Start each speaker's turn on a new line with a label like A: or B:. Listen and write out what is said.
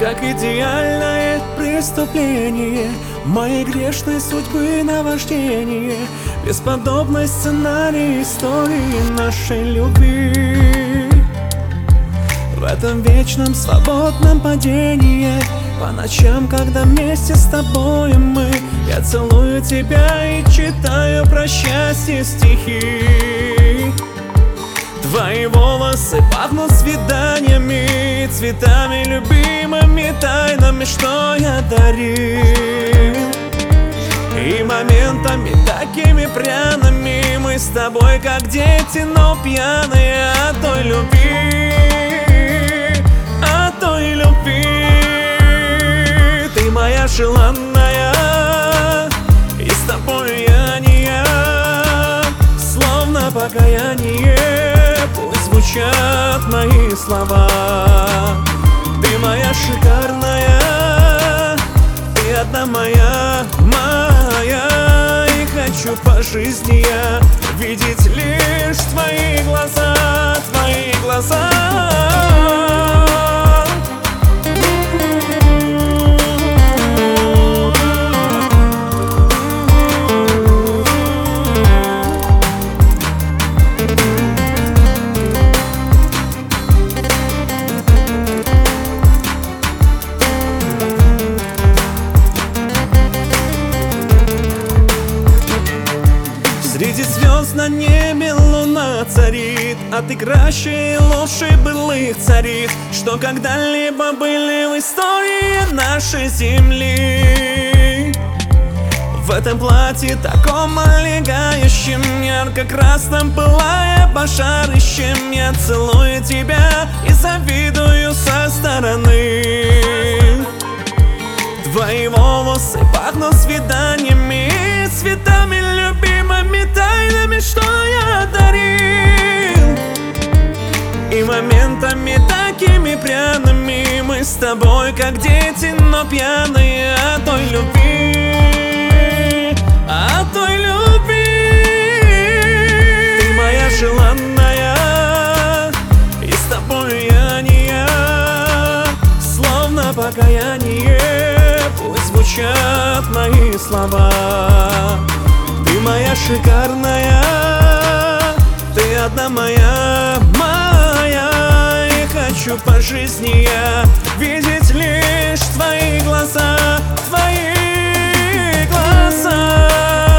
A: как идеальное преступление моей грешной судьбы наваждение, бесподобный сценарий истории нашей любви. В этом вечном свободном падении, по ночам, когда вместе с тобой мы, я целую тебя и читаю про счастье стихи. Твои волосы пахнут свиданиями, цветами любимыми, тайнами, что я дарил. И моментами такими пряными мы с тобой как дети, но пьяные от той любви, от той любви. Ты моя желанная, и с тобой я не я, словно покаяние. Пусть звучат мои слова. Ты моя шикарная, ты одна моя, моя. И хочу по жизни я видеть лишь твои глаза, твои глаза. Среди звезд на небе луна царит, а ты краще и лучше былых цариц, что когда-либо были в истории нашей земли. В этом платье таком олегающем, ярко-красном пылая пожарищем, я целую тебя и завидую со стороны. Твои волосы пахнут свиданиями, цветами любимыми, тайнами, что я дарил. И моментами такими пряными мы с тобой как дети, но пьяные от той любви, от той любви. Ты моя желанная, и с тобой я не я, словно покаяние. Пусть звучат мои слова. Ты моя шикарная, ты одна моя, моя. И хочу по жизни я видеть лишь твои глаза, твои глаза.